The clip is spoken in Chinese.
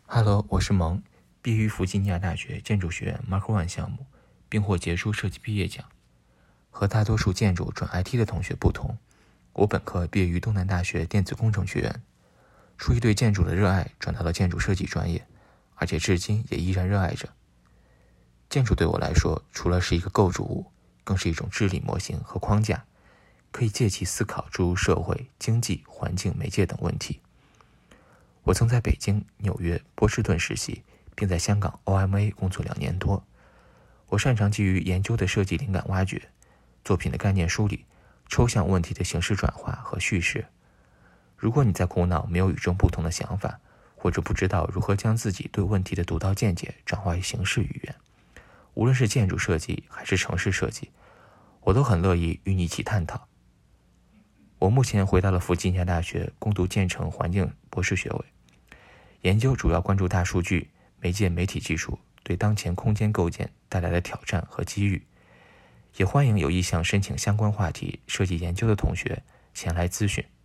Hello，我是蒙，毕业于弗吉尼亚大学建筑学院 Mark One 项目，并获杰出设计毕业奖。和大多数建筑转 IT 的同学不同，我本科毕业于东南大学电子工程学院，出于对建筑的热爱，转到了建筑设计专业，而且至今也依然热爱着。建筑对我来说，除了是一个构筑物，更是一种治理模型和框架，可以借其思考诸如社会、经济、环境、媒介等问题。我曾在北京、纽约、波士顿实习，并在香港 OMA 工作2年多。我擅长基于研究的设计灵感挖掘、作品的概念梳理、抽象问题的形式转化和叙事。如果你在苦恼没有与众不同的想法，或者不知道如何将自己对问题的独到见解转化为形式语言，无论是建筑设计还是城市设计，我都很乐意与你一起探讨。我目前回到了弗吉尼亚大学攻读建成环境博士学位，研究主要关注大数据、媒介媒体技术对当前空间构建带来的挑战和机遇，也欢迎有意向申请相关话题设计研究的同学前来咨询。